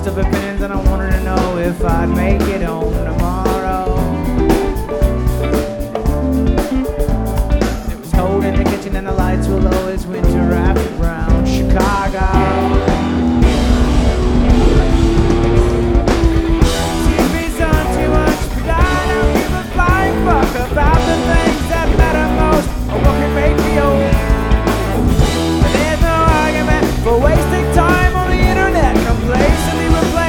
of opinions, and I wanted to know if I'd make it home. No